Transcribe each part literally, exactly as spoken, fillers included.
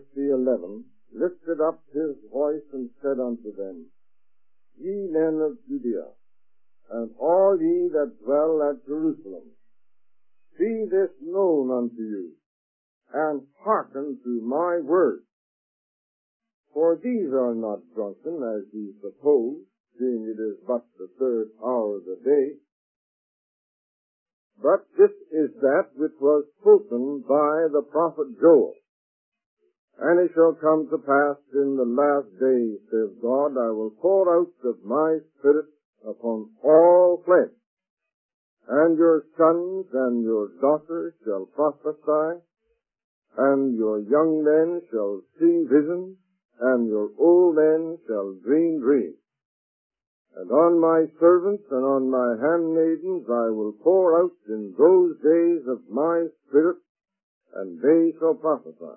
the eleven, lifted up his voice and said unto them, Ye men of Judea, and all ye that dwell at Jerusalem, be this known unto you, and hearken to my words. For these are not drunken, as ye suppose, seeing it is but the third hour of the day. But this is that which was spoken by the prophet Joel. And it shall come to pass in the last days, says God, I will pour out of my Spirit upon all flesh, and your sons and your daughters shall prophesy, and your young men shall see visions, and your old men shall dream dreams. And on my servants and on my handmaidens I will pour out in those days of my Spirit, and they shall prophesy.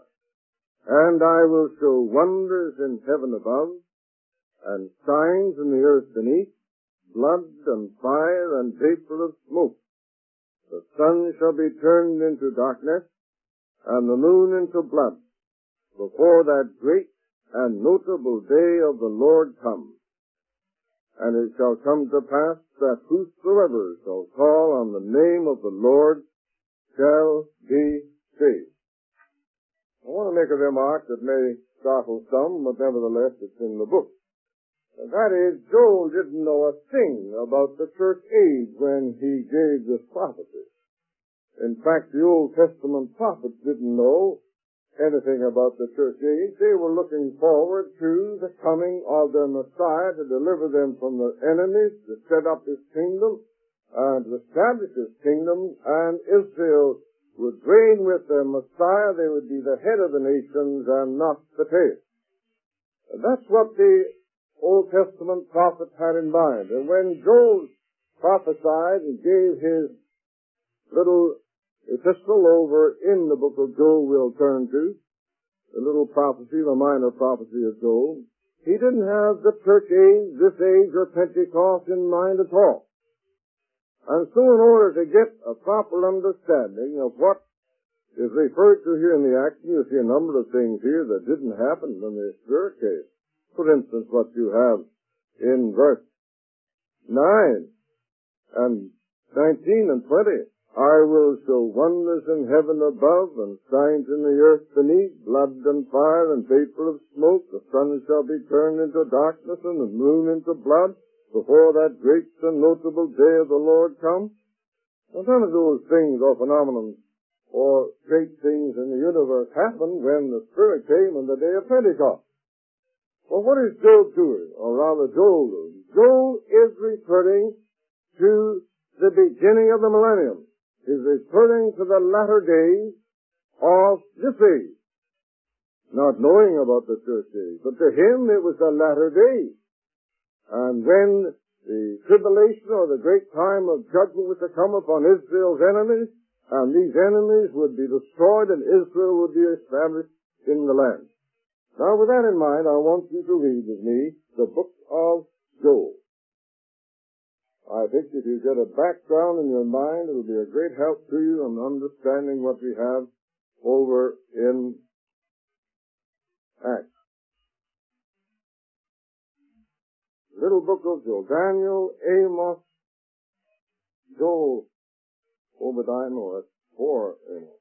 And I will show wonders in heaven above, and signs in the earth beneath, blood and fire and vapor of smoke. The sun shall be turned into darkness, and the moon into blood, before that great and notable day of the Lord comes. And it shall come to pass that whosoever shall call on the name of the Lord shall be saved. I want to make a remark that may startle some, but nevertheless it's in the book. And that is, Joel didn't know a thing about the church age when he gave this prophecy. In fact, the Old Testament prophets didn't know anything about the church age. They were looking forward to the coming of their Messiah to deliver them from their enemies, to set up his kingdom, and to establish his kingdom, and Israel would reign with their Messiah. They would be the head of the nations and not the tail. And that's what the Old Testament prophet had in mind. And when Joel prophesied and gave his little epistle over in the book of Joel we'll turn to, the little prophecy, the minor prophecy of Joel, he didn't have the church age, this age, or Pentecost in mind at all. And so in order to get a proper understanding of what is referred to here in the action, you see a number of things here that didn't happen when the Spirit came. For instance, what you have in verse nine and nineteen and twenty. I will show wonders in heaven above, and signs in the earth beneath, blood and fire and vapor of smoke. The sun shall be turned into darkness, and the moon into blood, before that great and notable day of the Lord comes. Now, none of those things or phenomena or great things in the universe happened when the Spirit came on the day of Pentecost. Well, what is Joel doing? Or rather, Joel doing? Joel is referring to the beginning of the millennium. Is referring to the latter days of this age. Not knowing about the church age, but to him it was the latter days. And when the tribulation or the great time of judgment was to come upon Israel's enemies, and these enemies would be destroyed and Israel would be established in the land. Now with that in mind, I want you to read with me the book of Joel. I think if you get a background in your mind, it will be a great help to you in understanding what we have over in Acts. Little book of Joel. Daniel, Amos, Joel, Obadiah, no, that's four Amos.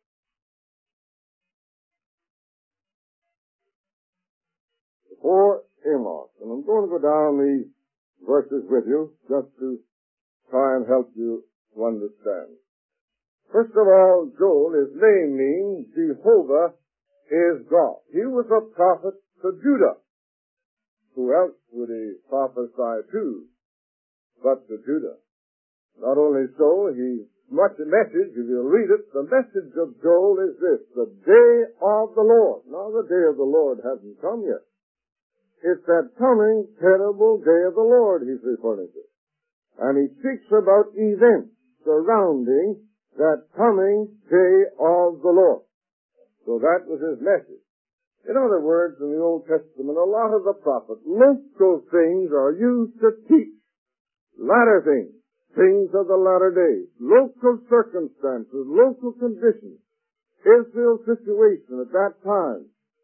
Four Amos. And I'm going to go down these verses with you just to try and help you to understand. First of all, Joel, his name means Jehovah is God. He was a prophet to Judah. Who else would he prophesy to but to Judah? Not only so, he much a message, if you'll read it, the message of Joel is this: the day of the Lord. Now the day of the Lord hasn't come yet. It's that coming terrible day of the Lord he's referring to. And he speaks about events surrounding that coming day of the Lord. So that was his message. In other words, in the Old Testament, a lot of the prophets, local things are used to teach latter things, things of the latter days, local circumstances, local conditions, Israel's situation at that time,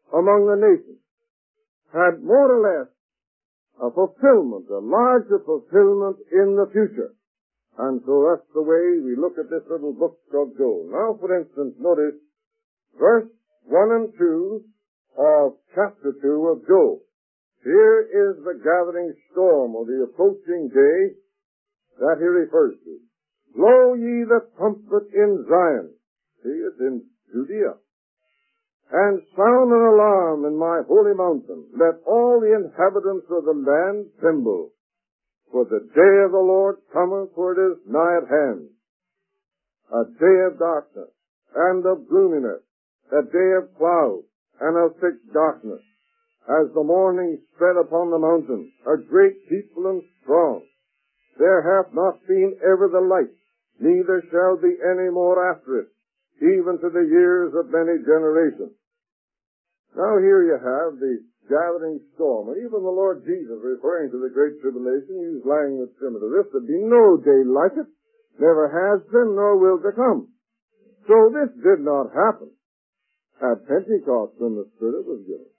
among the nations had more or less a fulfillment, a larger fulfillment in the future. And so that's the way we look at this little book of Joel. Now, for instance, notice verse one and two of chapter two of Joel. Here is the gathering storm of the approaching day that he refers to. Blow ye the trumpet in Zion. See, it's in Judea. And sound an alarm in my holy mountain. Let all the inhabitants of the land tremble. For the day of the Lord cometh, for it is nigh at hand. A day of darkness and of gloominess, a day of cloud and of thick darkness, as the morning spread upon the mountain, a great people and strong. There hath not been ever the like, neither shall be any more after it, even to the years of many generations. Now here you have the gathering storm. And even the Lord Jesus, referring to the Great Tribulation, used language similar to this. There'll be no day like it, never has been, nor will to come. So this did not happen at Pentecost when the Spirit was given.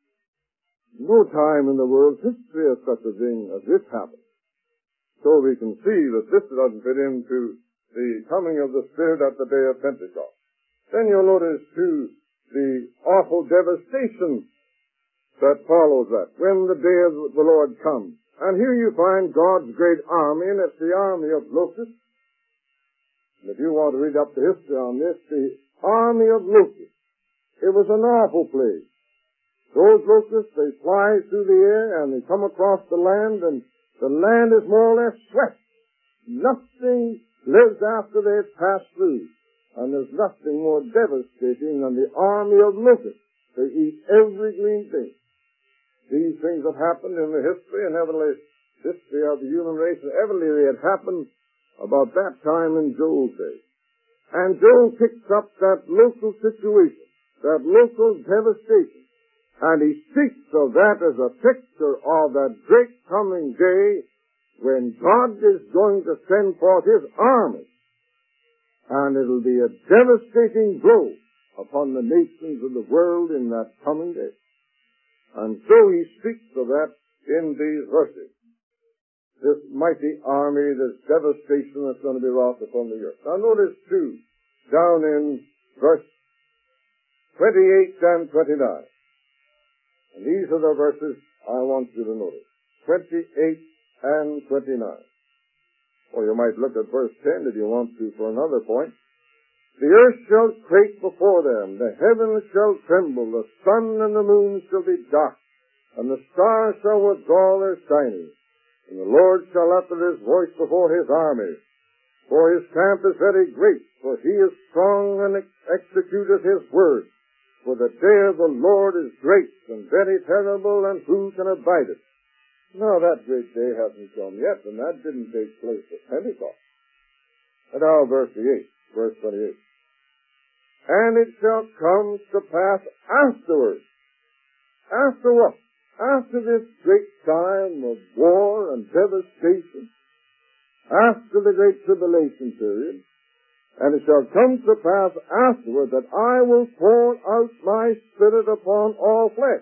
No time in the world's history of such a thing as this happened. So we can see that this doesn't fit into the coming of the Spirit at the day of Pentecost. Then you'll notice, too, the awful devastation that follows that, when the day of the Lord comes. And here you find God's great army, and it's the army of locusts. And if you want to read up the history on this, the army of locusts, it was an awful plague. Those locusts, they fly through the air, and they come across the land, and the land is more or less swept. Nothing lives after they've passed through. And there's nothing more devastating than the army of locusts. They eat every green thing. These things have happened in the history and heavenly history of the human race, and evidently they had happened about that time in Joel's day. And Joel picks up that local situation, that local devastation, and he speaks of that as a picture of that great coming day when God is going to send forth his army. And it'll be a devastating blow upon the nations of the world in that coming day. And so he speaks of that in these verses. This mighty army, this devastation that's going to be wrought upon the earth. Now notice too, down in verse twenty-eight and twenty-nine. And these are the verses I want you to notice. twenty-eight and twenty-nine. Or you might look at verse ten if you want to for another point. The earth shall quake before them, the heavens shall tremble, the sun and the moon shall be dark, and the stars shall withdraw their shining. And the Lord shall utter his voice before his army. For his camp is very great, for he is strong and ex- executeth his word. For the day of the Lord is great and very terrible, and who can abide it? Now that great day hasn't come yet, and that didn't take place at Pentecost. And now verse eight, verse twenty-eight. And it shall come to pass afterwards. After what? After this great time of war and devastation, after the great tribulation period, and it shall come to pass afterward that I will pour out my Spirit upon all flesh.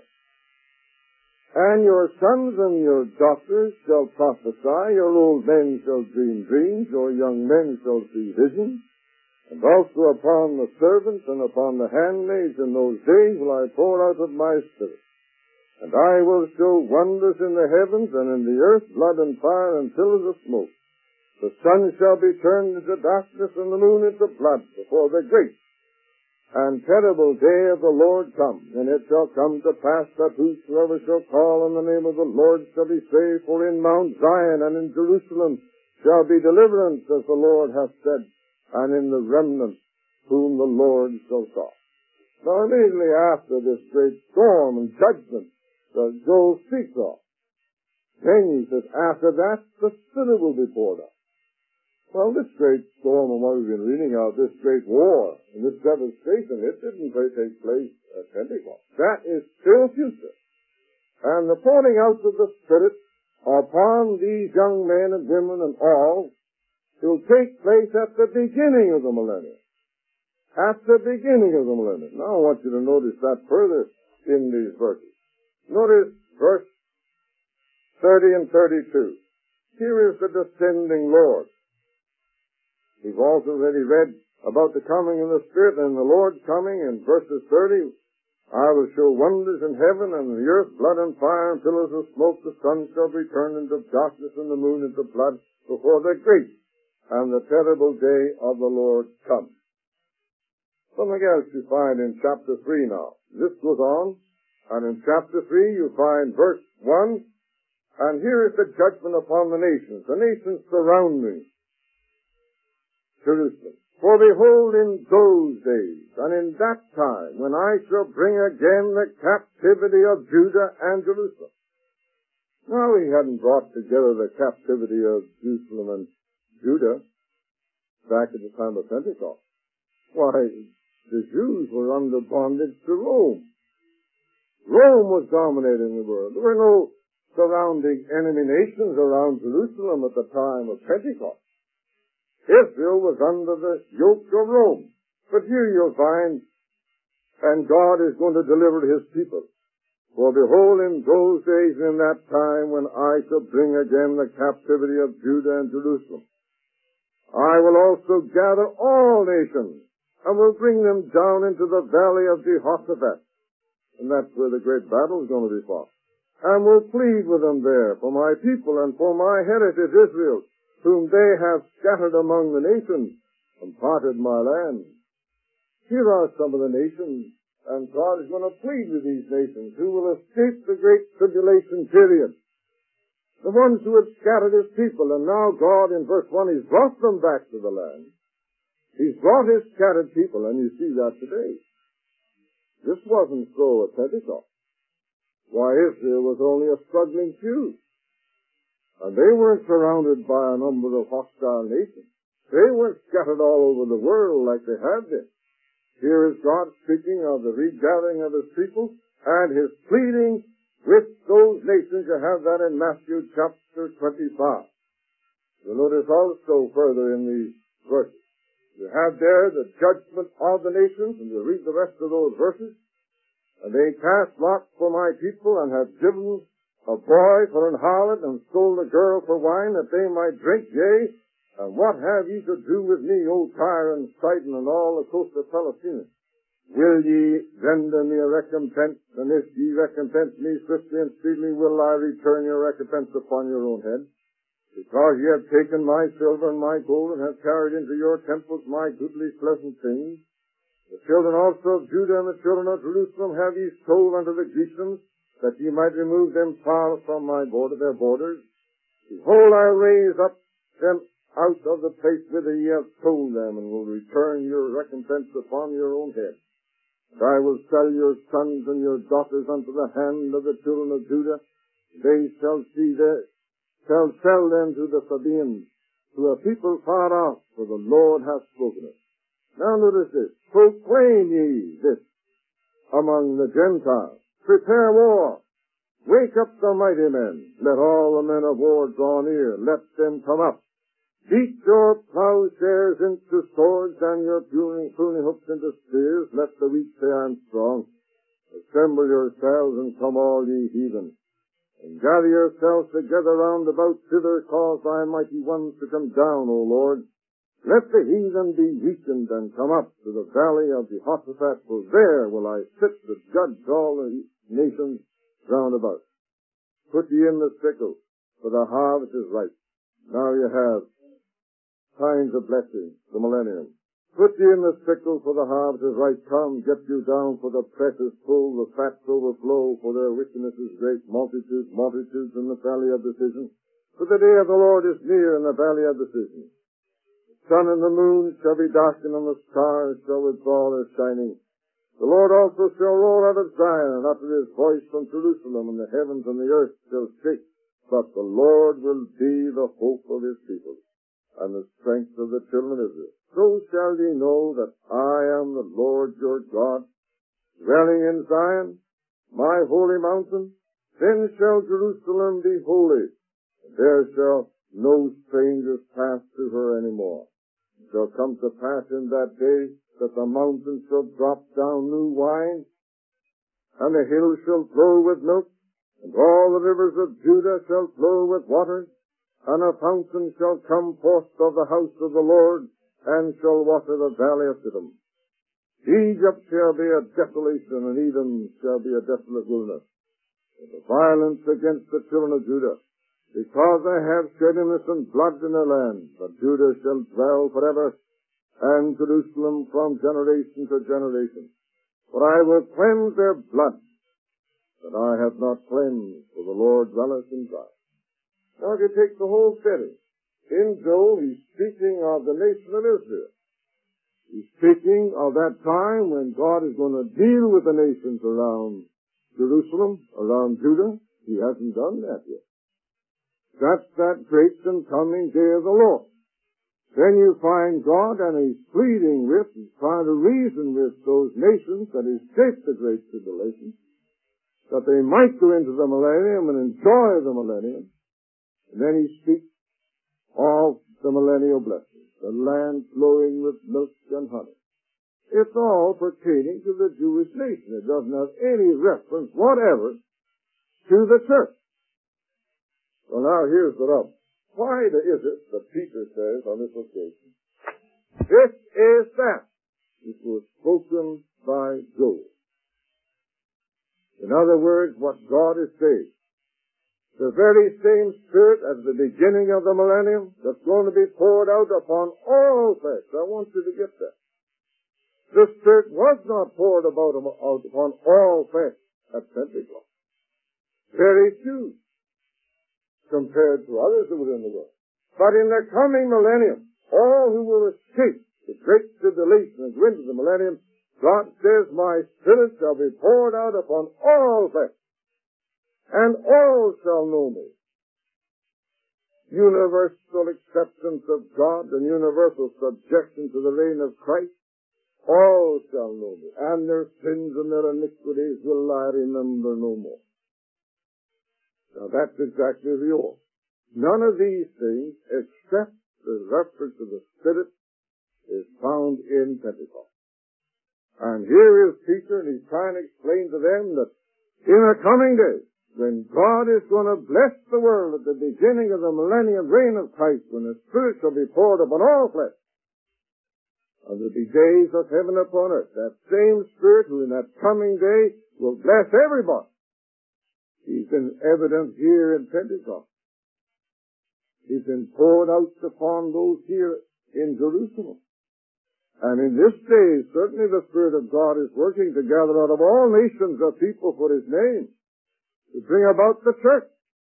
And your sons and your daughters shall prophesy, your old men shall dream dreams, your young men shall see visions, and also upon the servants and upon the handmaids in those days will I pour out of my Spirit. And I will show wonders in the heavens and in the earth, blood and fire and pillars of smoke. The sun shall be turned into darkness and the moon into blood before the great and terrible day of the Lord come. And it shall come to pass that whosoever shall call on the name of the Lord shall be saved. For in Mount Zion and in Jerusalem shall be deliverance, as the Lord hath said, and in the remnant whom the Lord shall call. Now immediately after this great storm and judgment that Joel speaks of, then he says, after that the Spirit will be poured out. Well, this great storm and what we've been reading of, this great war and this devastation, it didn't take place at Pentecost. That is still future. And the pouring out of the Spirit upon these young men and women and all will take place at the beginning of the millennium. At the beginning of the millennium. Now I want you to notice that further in these verses. Notice verse thirty and thirty-two. Here is the descending Lord. We've also already read about the coming of the Spirit and the Lord coming in verses thirty. I will show wonders in heaven and in the earth, blood and fire and pillars of smoke. The sun shall be turned into darkness and the moon into blood before the great and the terrible day of the Lord comes. Something else you find in chapter three now. This goes on, and in chapter three you find verse one, and here is the judgment upon the nations, the nations surrounding Jerusalem. For behold, in those days, and in that time, when I shall bring again the captivity of Judah and Jerusalem. Now, he hadn't brought together the captivity of Jerusalem and Judah back at the time of Pentecost. Why, the Jews were under bondage to Rome. Rome was dominating the world. There were no surrounding enemy nations around Jerusalem at the time of Pentecost. Israel was under the yoke of Rome. But here you'll find, and God is going to deliver his people. For behold, in those days and in that time, when I shall bring again the captivity of Judah and Jerusalem, I will also gather all nations, and will bring them down into the valley of Jehoshaphat. And that's where the great battle is going to be fought. And will plead with them there for my people and for my heritage Israel, whom they have scattered among the nations and parted my land. Here are some of the nations, and God is going to plead with these nations who will escape the great tribulation period. The ones who had scattered his people, and now God, in verse one, he's brought them back to the land. He's brought his scattered people, and you see that today. This wasn't so at Pentecost. Why, Israel was only a struggling few. And they weren't surrounded by a number of hostile nations. They weren't scattered all over the world like they had been. Here is God speaking of the regathering of his people and his pleading with those nations. You have that in Matthew chapter twenty-five. You'll notice also further in these verses. You have there the judgment of the nations, and you read the rest of those verses. And they cast lots for my people and have given a boy for an harlot, and sold a girl for wine, that they might drink. Yea, and what have ye to do with me, O Tyre and Sidon, and all the coast of Palestine? Will ye render me a recompense? And if ye recompense me swiftly and speedily, will I return your recompense upon your own head? Because ye have taken my silver and my gold, and have carried into your temples my goodly pleasant things. The children also of Judah and the children of Jerusalem have ye sold unto the Grecians, that ye might remove them far from my border, their borders. Behold, I raise up them out of the place whither ye have sold them, and will return your recompense upon your own head. And I will sell your sons and your daughters unto the hand of the children of Judah. They shall see their, shall sell them to the Sabaeans, to a people far off, for the Lord hath spoken it. Now notice this. Proclaim ye this among the Gentiles. Prepare war. Wake up the mighty men. Let all the men of war draw near. Let them come up. Beat your plowshares into swords and your pruning, pruning hooks into spears. Let the weak say, I am strong. Assemble yourselves and come all ye heathen. And gather yourselves together round about thither, cause thy mighty ones to come down, O Lord. Let the heathen be weakened and come up to the valley of Jehoshaphat, for there will I sit to judge all the nations round about. Put ye in the sickle, for the harvest is ripe. Now you have times of blessing, the millennium. Put ye in the sickle, for the harvest is ripe. Come, get you down, for the press is full, the fats overflow, for their wickedness is great. Multitudes, multitudes in the valley of decision. For the day of the Lord is near in the valley of decision. The sun and the moon shall be darkened, and the stars shall withdraw their shining. The Lord also shall roll out of Zion, and utter his voice from Jerusalem, and the heavens and the earth shall shake. But the Lord will be the hope of his people, and the strength of the children of Israel. So shall ye know that I am the Lord your God, dwelling in Zion, my holy mountain. Then shall Jerusalem be holy, and there shall no strangers pass through her any more. It shall come to pass in that day that the mountains shall drop down new wine, and the hills shall flow with milk, and all the rivers of Judah shall flow with waters, and a fountain shall come forth of the house of the Lord, and shall water the valley of Siddim. Egypt shall be a desolation, and Edom shall be a desolate wilderness. And the violence against the children of Judah, because they have shed innocent blood in their land. But Judah shall dwell forever, and Jerusalem from generation to generation. For I will cleanse their blood, that I have not cleansed, for the Lord dwelleth in Zion. Now if you take the whole setting, in Joel he's speaking of the nation of Israel. He's speaking of that time when God is going to deal with the nations around Jerusalem, around Judah. He hasn't done that yet. That's that great and coming day of the Lord. Then you find God, and he's pleading with, he's trying to reason with those nations that escaped the great tribulation, that they might go into the millennium and enjoy the millennium. And then he speaks of the millennial blessings, the land flowing with milk and honey. It's all pertaining to the Jewish nation. It doesn't have any reference whatever to the church. Well, now here's the rub. Why is it that Peter says on this occasion, this is that which was spoken by Joel? In other words, what God is saying, the very same Spirit at the beginning of the millennium that's going to be poured out upon all flesh. I want you to get that. The Spirit was not poured about out upon all flesh at Pentecost. Very few, compared to others who were in the world. But in the coming millennium, all who will escape the great tribulation and go into the millennium, God says, my Spirit shall be poured out upon all flesh, and all shall know me. Universal acceptance of God and universal subjection to the reign of Christ. All shall know me, and their sins and their iniquities will I remember no more. Now that's exactly the old. None of these things, except the reference to the Spirit, is found in Pentecost. And here is Peter, and he's trying to explain to them that in the coming days, when God is going to bless the world at the beginning of the millennium reign of Christ, when the Spirit shall be poured upon all flesh, and there will be days of heaven upon earth, that same Spirit who in that coming day will bless everybody. He's been evident here in Pentecost. He's been poured out upon those here in Jerusalem. And in this day, certainly the Spirit of God is working to gather out of all nations a people for His name, to bring about the church.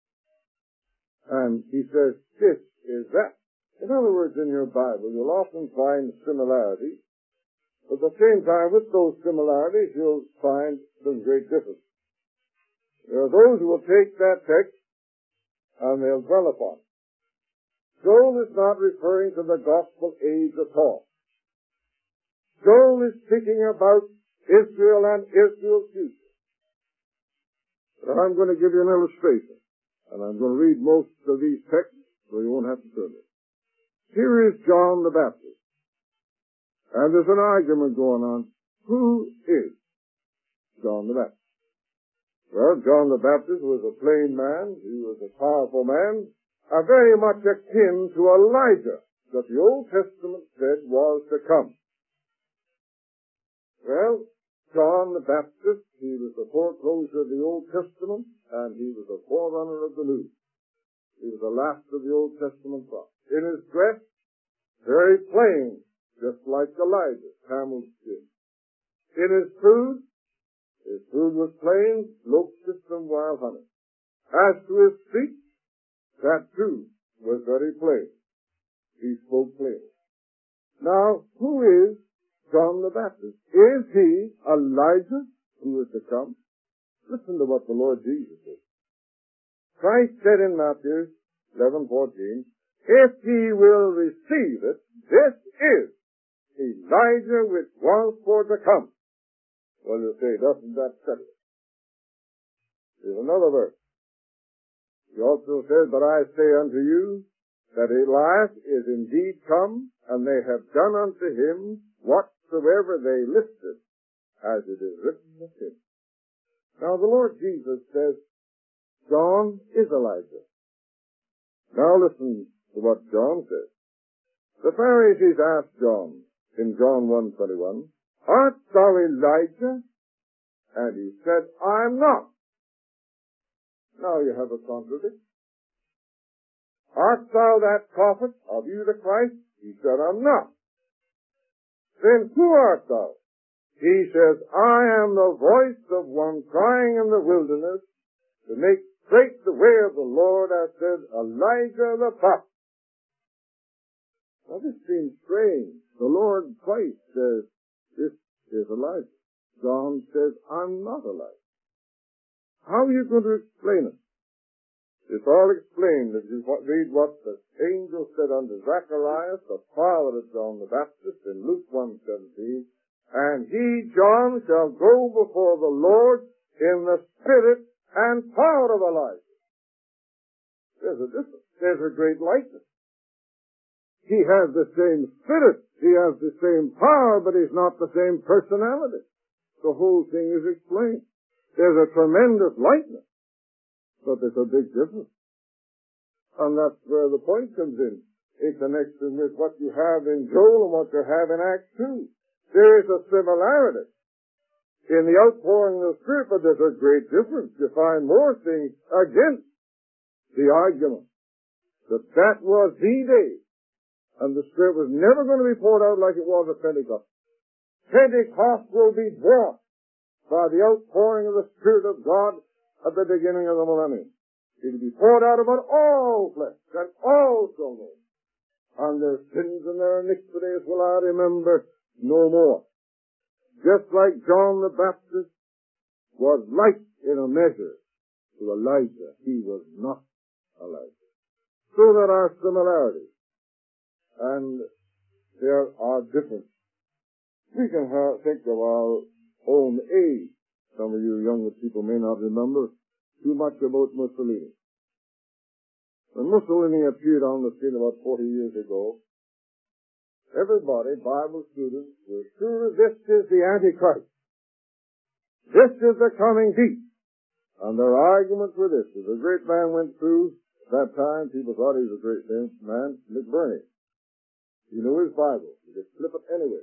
And he says, this is that. In other words, in your Bible, you'll often find similarities. But at the same time, with those similarities, you'll find some great differences. There are those who will take that text and they'll dwell upon it. Joel is not referring to the gospel age at all. Joel is speaking about Israel and Israel's future. But I'm going to give you an illustration, and I'm going to read most of these texts, so you won't have to turn it. Here is John the Baptist, and there's an argument going on. Who is John the Baptist? Well, John the Baptist was a plain man. He was a powerful man, uh, very much akin to Elijah, that the Old Testament said was to come. Well, John the Baptist, he was the foreclosure of the Old Testament, and he was a forerunner of the New. He was the last of the Old Testament prophet. In his dress, very plain, just like Elijah, camel's skin. In his food, his food was plain, locusts and wild honey. As to his speech, that too was very plain. He spoke plainly. Now, who is John the Baptist? Is he Elijah who is to come? Listen to what the Lord Jesus said. Christ said in Matthew eleven fourteen, if ye will receive it, this is Elijah which was for to come. Well, you say, doesn't that settle it? Here's another verse. He also says, but I say unto you, that Elias is indeed come, and they have done unto him whatsoever they listed, as it is written of him. Now the Lord Jesus says, John is Elijah. Now listen to what John says. The Pharisees asked John in John one twenty-one, Art thou Elijah? And he said, I am not. Now you have a contradiction. Art thou that prophet? Are you the Christ? He said, I'm not. Then who art thou? He says, I am the voice of one crying in the wilderness to make straight the way of the Lord, as said Elijah the prophet. Now this seems strange. The Lord twice says, this is Elijah. John says, I'm not Elijah. How are you going to explain it? It's all explained if you read what the angel said unto Zacharias, the father of John the Baptist, in Luke one seventeen. And he, John, shall go before the Lord in the spirit and power of Elijah. There's a difference. There's a great likeness. He has the same spirit. He has the same power, but he's not the same personality. The whole thing is explained. There's a tremendous likeness, but there's a big difference. And that's where the point comes in, in connection with what you have in Joel and what you have in Acts two. There is a similarity in the outpouring of the Spirit, but there's a great difference. You find more things against the argument that that was the day, and the Spirit was never going to be poured out like it was at Pentecost. Pentecost will be brought by the outpouring of the Spirit of God at the beginning of the millennium. It will be poured out upon all flesh and all souls, and their sins and their iniquities will I remember no more. Just like John the Baptist was like in a measure to Elijah, he was not Elijah. So there are similarities, and there are differences. We can have, think of our own age. Some of you younger people may not remember too much about Mussolini. When Mussolini appeared on the scene about forty years ago, everybody, Bible students, were sure this is the Antichrist. This is the coming beast. And their arguments were this. As a great man went through that time, people thought he was a great man, McBurney. He knew his Bible. He could flip it anyway.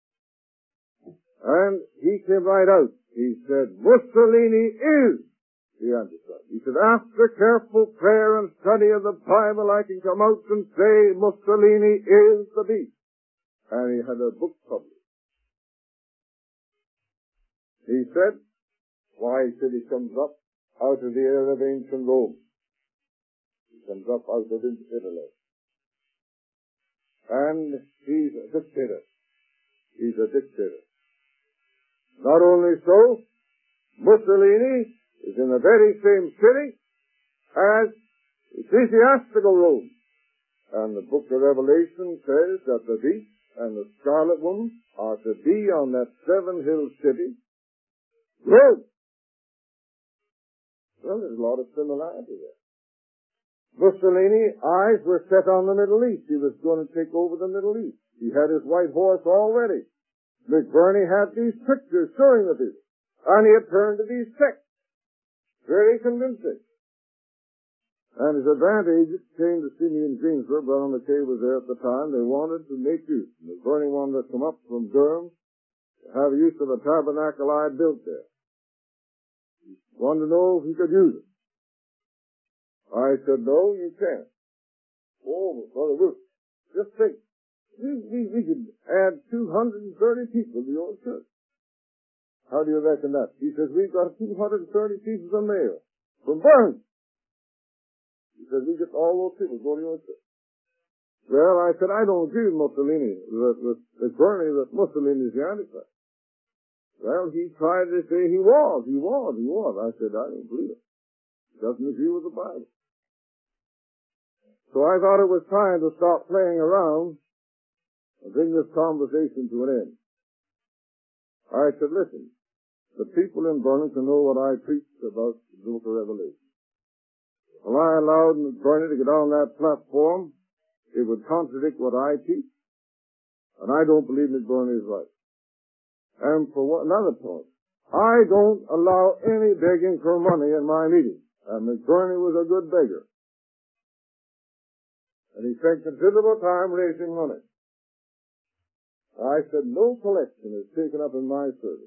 And he came right out. He said, Mussolini is the Antichrist. He said, after careful prayer and study of the Bible, I can come out and say Mussolini is the beast. And he had a book published. He said, why, he said he comes up out of the era of ancient Rome. He comes up out of Italy. And he's a dictator. He's a dictator. Not only so, Mussolini is in the very same city as ecclesiastical Rome. And the book of Revelation says that the beast and the scarlet woman are to be on that seven hill city, Rome. Well, there's a lot of similarity there. Mussolini's eyes were set on the Middle East. He was going to take over the Middle East. He had his white horse already. McBurney had these pictures showing the people. And he had turned to these sects. Very convincing. And his advantage came to see me in Greensboro. Brown McKay was there at the time. They wanted to make use. McBurney wanted to come up from Durham to have use of a tabernacle I had built there. He wanted to know if he could use it. I said, no, you can't. Oh, Brother Wilson, just think. We, we, we could add two hundred thirty people to your church. How do you reckon that? He says, we've got two hundred thirty pieces of mail from Burns. He says, we get all those people go to your church. Well, I said, I don't agree with Mussolini, with, with, with Bernie, that Mussolini is the Antichrist. Well, he tried to say he was, he was, he was. I said, I don't believe it. He doesn't agree with the Bible. So I thought it was time to stop playing around and bring this conversation to an end. I said, listen, the people in Burlington know what I preached about the book of Revelation. Well, I allowed Bernie to get on that platform, it would contradict what I teach, and I don't believe that Bernie is right. And for what, another point, I don't allow any begging for money in my meeting. And McBurney was a good beggar. And he spent considerable time raising money. I said, no collection is taken up in my service.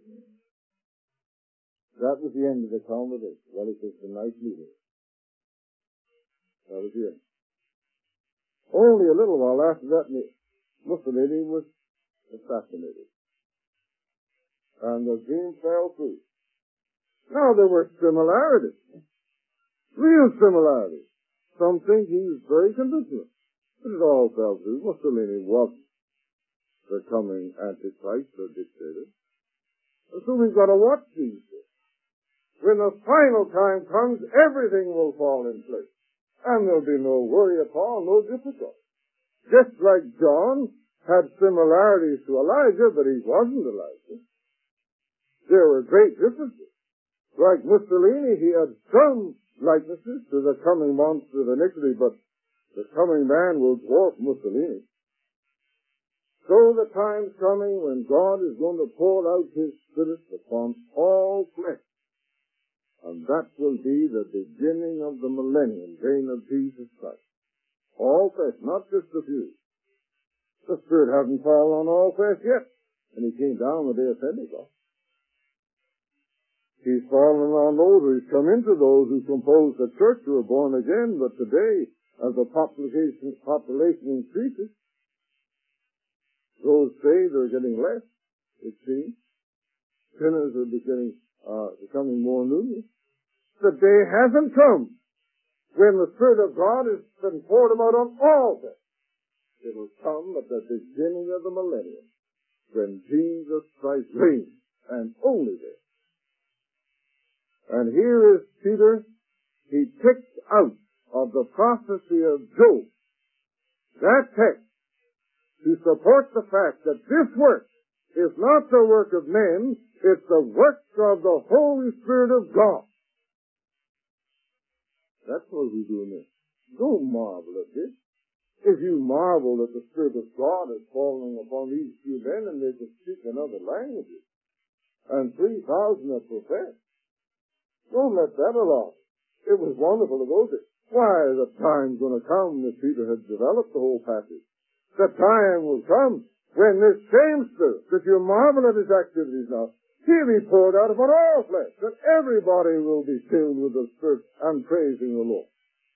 That was the end of the conversation. Well, it was a nice meeting. That was the end. Only a little while after that, Mussolini was assassinated. And the dream fell through. Now, there were similarities. Real similarities. Some think he was very convincing. But it all fell through. Mussolini wasn't the coming Antichrist or dictator. And so we've got to watch these things. When the final time comes, everything will fall in place. And there'll be no worry at all, no difficulty. Just like John had similarities to Elijah, but he wasn't Elijah. There were great differences. Like Mussolini, he had some likenesses to the coming monster of iniquity, but the coming man will dwarf Mussolini. So the time's coming when God is going to pour out His Spirit upon all flesh. And that will be the beginning of the millennium reign of Jesus Christ. All flesh, not just a few. The Spirit hasn't fallen on all flesh yet. And He came down the day of Pentecost. He's fallen on those, or He's come into those who composed the church who are born again. But today, as the population, population increases, those saved are getting less, it seems. Sinners are becoming, uh, becoming more numerous. The day hasn't come when the Spirit of God has been poured out on all things. It will come at the beginning of the millennium, when Jesus Christ reigns, and only then. And here is Peter. He picked out of the prophecy of Job that text to support the fact that this work is not the work of men, it's the work of the Holy Spirit of God. That's what we do in this. Don't marvel at this. If you marvel that the Spirit of God is falling upon these few men and they can speak in other languages, and three thousand are professed, don't let that alone. It was wonderful to go to. Why, the time's going to come that Peter had developed the whole passage. The time will come when this same Spirit, that you marvel at His activities now, He'll be poured out upon all flesh, that everybody will be filled with the Spirit and praising the Lord.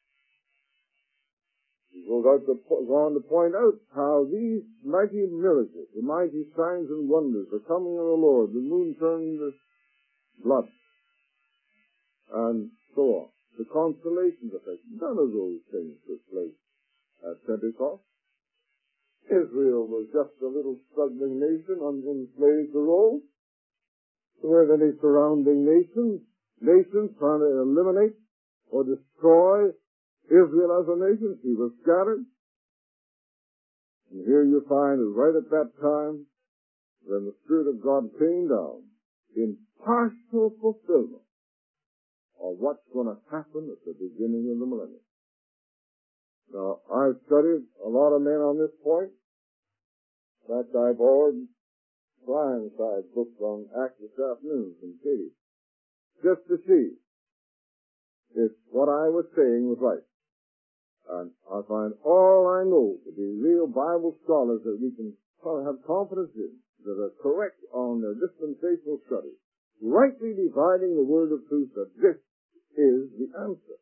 He goes out to, on to point out how these mighty miracles, the mighty signs and wonders, the coming of the Lord, the moon turning to blood, and so on. The constellations effect. None of those things took place at Pentecost. Israel was just a little struggling nation enslaved to Rome. There weren't any surrounding nations, nations trying to eliminate or destroy Israel as a nation. She was scattered. And here you find that right at that time, when the Spirit of God came down in partial fulfillment of what's going to happen at the beginning of the millennium. Now, I've studied a lot of men on this point. In fact, I borrowed Brianside's book on Acts this afternoon from Katie, just to see if what I was saying was right. And I find all I know to be real Bible scholars that we can have confidence in, that are correct on their dispensational study, rightly dividing the word of truth, that this is the answer.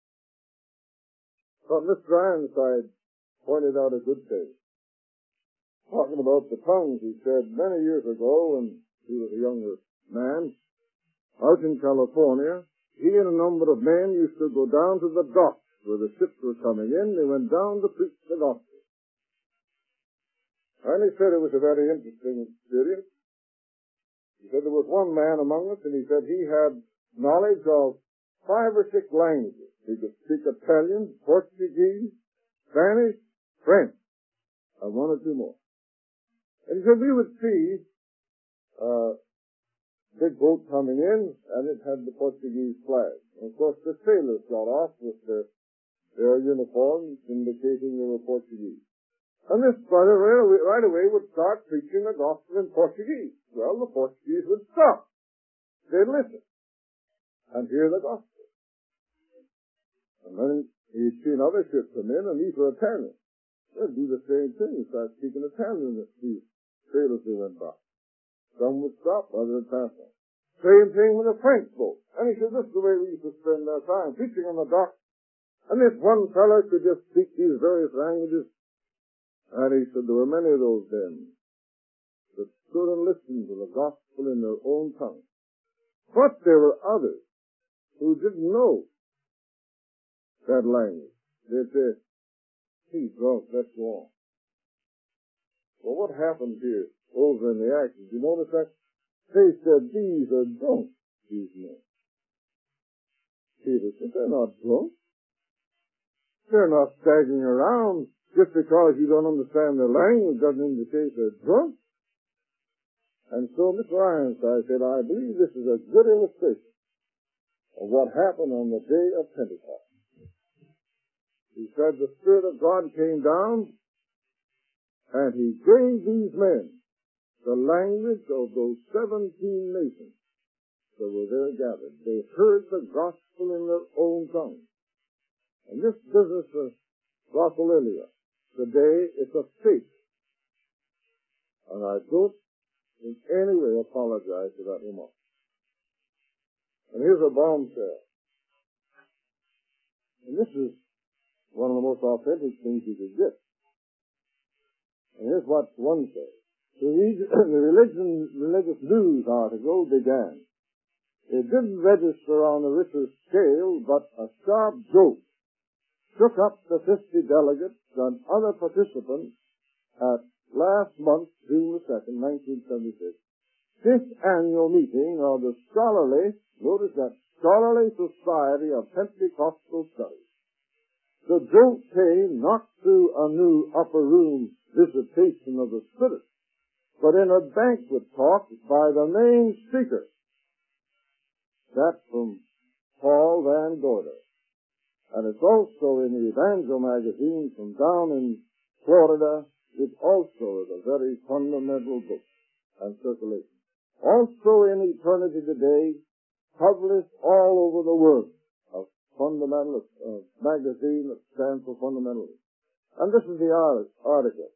But Mister Ironside pointed out a good thing. Talking about the tongues, he said many years ago, when he was a younger man, out in California, he and a number of men used to go down to the docks where the ships were coming in. They went down to preach the gospel. And he said it was a very interesting experience. He said there was one man among us, and he said he had knowledge of five or six languages. He could speak Italian, Portuguese, Spanish, French, and one or two more. And he said we would see a uh, big boat coming in, and it had the Portuguese flag. And of course, the sailors got off with their, their uniforms indicating they were Portuguese. And this brother right away, right away would start preaching the gospel in Portuguese. Well, the Portuguese would stop. they'd listen and hear the gospel. And then he'd seen other ships come in, and these were Italians. They'd do the same thing, start speaking Italian as these sailors they went by. Some would stop, others would pass on. Same thing with the French boat. And he said, this is the way we used to spend our time, preaching on the dock. And this one fellow could just speak these various languages. And he said there were many of those then that stood and listened to the gospel in their own tongue. But there were others who didn't know that language. They'd say, he's drunk, let's go on. Well, what happened here over in the Acts? Did you notice that? They said, these are drunk, these men. Peter said, they're not drunk. They're not staggering around. Just because you don't understand their language doesn't indicate they're drunk. And so Mister Ironside said, I believe this is a good illustration of what happened on the day of Pentecost. He said the Spirit of God came down and he gave these men the language of those seventeen nations that were there gathered. They heard the gospel in their own tongue. And this business of glossolalia today is a faith. And I don't in any way apologize for that remark. And here's a bombshell. And this is one of the most authentic things you could get. And here's what one says. The, the religion, religious news article began. It didn't register on the Richter scale, but a sharp joke shook up the fifty delegates and other participants at last month, June the second, nineteen seventy-six, fifth annual meeting of the Scholarly, notice that, Scholarly Society of Pentecostal Studies. The joke came not through a new upper room visitation of the Spirit, but in a banquet talk by the main speaker. That's from Paul Van Gorder. And it's also in the Evangel magazine from down in Florida. It also is a very fundamental book and circulation. Also in Eternity Today, published all over the world, a fundamental uh, magazine that stands for fundamentalism. And this is the article.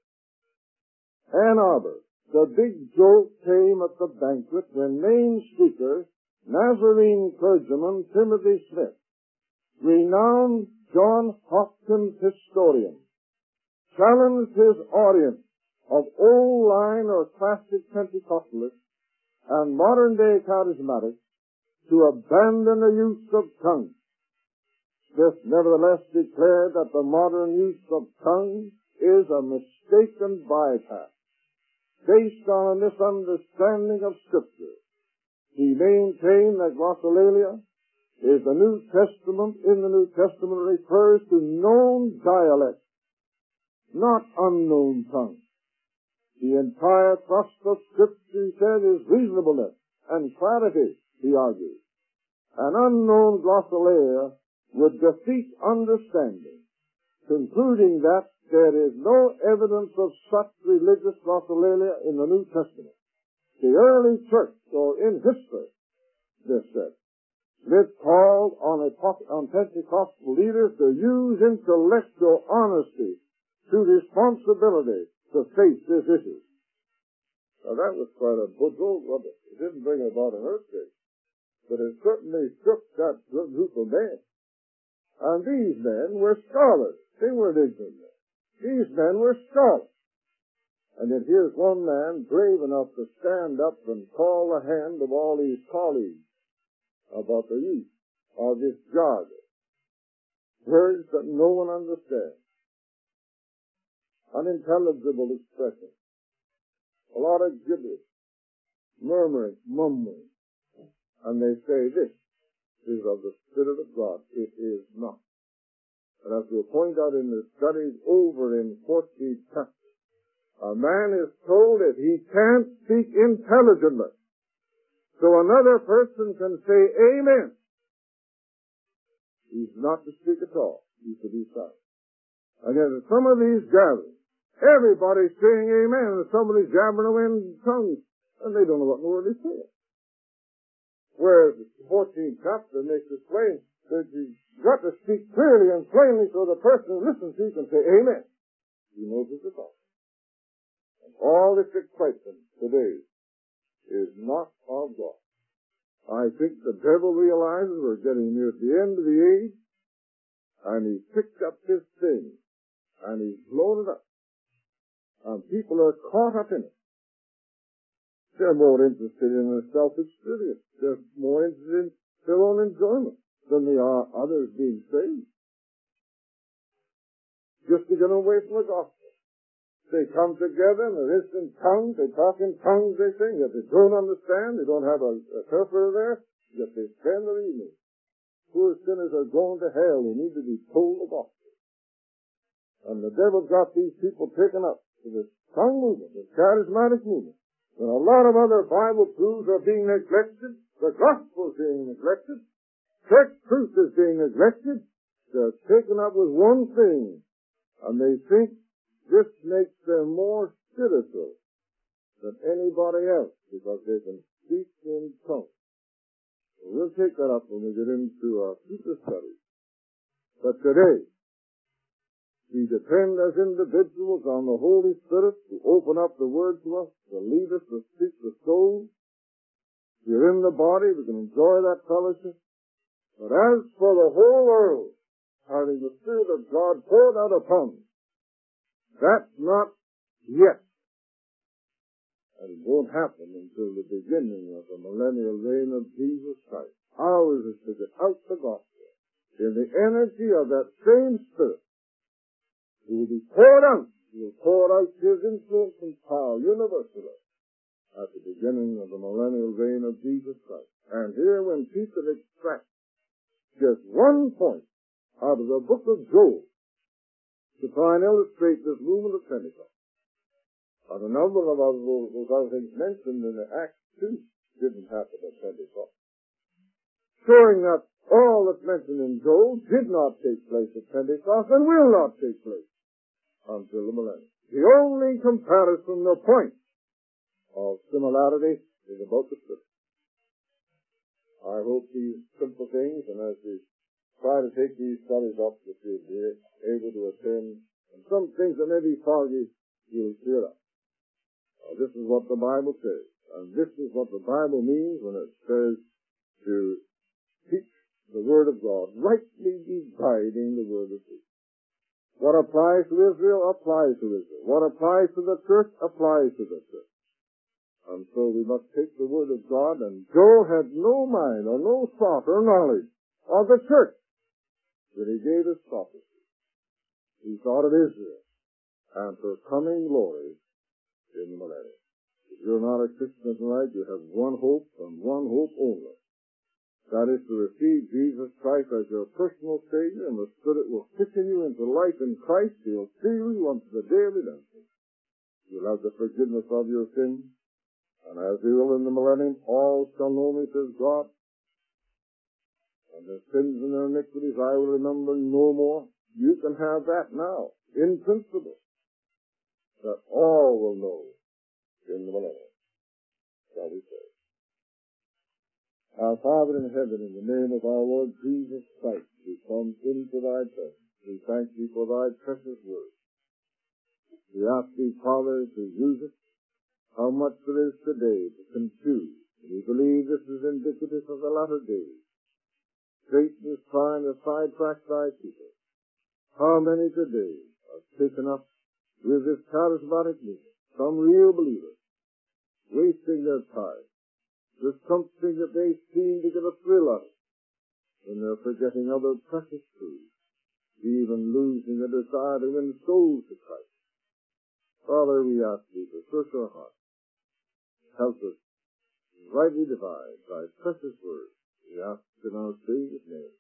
Ann Arbor. The big joke came at the banquet when main speaker, Nazarene clergyman Timothy Smith, renowned John Hopkins historian, challenged his audience of old line or classic Pentecostalists and modern day charismatics to abandon the use of tongues. Smith nevertheless declared that the modern use of tongues is a mistaken bypass based on a misunderstanding of Scripture. He maintained that glossolalia is the New Testament, in the New Testament refers to known dialects, not unknown tongues. The entire thrust of Scripture, he said, is reasonableness and clarity, he argued. An unknown glossolalia would defeat understanding, concluding that there is no evidence of such religious glossolalia in the New Testament. The early church, or in history, this said, Smith called on, a, on Pentecostal leaders to use intellectual honesty to responsibility to face this issue. Now that was quite a good old rubber. It didn't bring about an earthquake, but it certainly shook that group of men. And these men were scholars. They weren't ignorant men. These men were scholars. And yet here's one man brave enough to stand up and call the hand of all his colleagues about the use of this jargon. Words that no one understands. Unintelligible expression. A lot of gibberish. Murmuring, mumbling. And they say this is of the Spirit of God. It is not. And as we'll point out in the studies over in fourteenth chapter, a man is told that he can't speak intelligently. So another person can say amen. He's not to speak at all. He's to be silent. And yet in some of these gatherings, everybody's saying amen, and somebody's jabbering away in tongues, and they don't know what in the world he's saying. Whereas the fourteenth chapter makes it plain that you've got to speak clearly and plainly so the person who listens to you can say, Amen. He knows it's the gospel. And all this excitement today is not of God. I think the devil realizes we're getting near the end of the age, and he's picked up this thing, and he's blown it up. And people are caught up in it. They're more interested in their self-experience. They're more interested in their own enjoyment than they are others being saved. Just to get away from the gospel. They come together and they're in tongues, they talk in tongues, they sing, yet they don't understand, they don't have a, a interpreter there, yet they spend their evening. Poor sinners are going to hell, they need to be told the gospel. And the devil's got these people taken up to this tongue movement, this charismatic movement. When a lot of other Bible truths are being neglected, the gospel is being neglected, church truth is being neglected, they're taken up with one thing, and they think this makes them more spiritual than anybody else because they can speak in tongues. So we'll take that up when we get into our future studies. But today, we depend as individuals on the Holy Spirit to open up the Word to us, to lead us, to speak the soul. We're in the body, we can enjoy that fellowship. But as for the whole world, having the Spirit of God poured out upon us, that's not yet. And it won't happen until the beginning of the millennial reign of Jesus Christ. Ours is to get out the gospel in the energy of that same Spirit who will be poured out, who will pour out his influence and power universally at the beginning of the millennial reign of Jesus Christ. And here when Peter extracts just one point out of the book of Joel, to try and illustrate this movement of Pentecost. And a number of other, those other things mentioned in the Acts two didn't happen at Pentecost. Showing that all that's mentioned in Joel did not take place at Pentecost and will not take place until the millennium. The only comparison, the point of similarity is about the Spirit. I hope these simple things, and as we try to take these studies up, that you'll be able to attend. And some things that may be foggy, you'll clear up. Now, this is what the Bible says. And this is what the Bible means when it says to teach the Word of God, rightly dividing the Word of truth. What applies to Israel, applies to Israel. What applies to the church, applies to the church. And so we must take the Word of God, and Joel had no mind or no thought or knowledge of the church when he gave his prophecy. He thought of Israel and her coming glory in the millennium. If you're not a Christian tonight, you have one hope and one hope only. That is to receive Jesus Christ as your personal Savior, and the Spirit will quicken you into life in Christ. He'll seal you unto the day of redemption. You'll have the forgiveness of your sins, and as you will in the millennium, all shall know me, says God. And their sins and their iniquities I will remember no more. You can have that now, in principle, that all will know in the millennium, shall we say. Our Father in heaven, in the name of our Lord Jesus Christ, we come into thy presence. We thank thee for thy precious word. We ask thee, Father, to use it, how much there is today to confuse. We believe this is indicative of the latter days. Satan is trying to sidetrack thy people. How many today are taken up with this charismatic movement? Some real believers, wasting their time. There's something that they seem to get a thrill out of, when they're forgetting other precious truths, even losing the desire to win souls to Christ. Father, we ask thee to search our hearts. Help us rightly divide thy precious word. We ask in our Savior's name.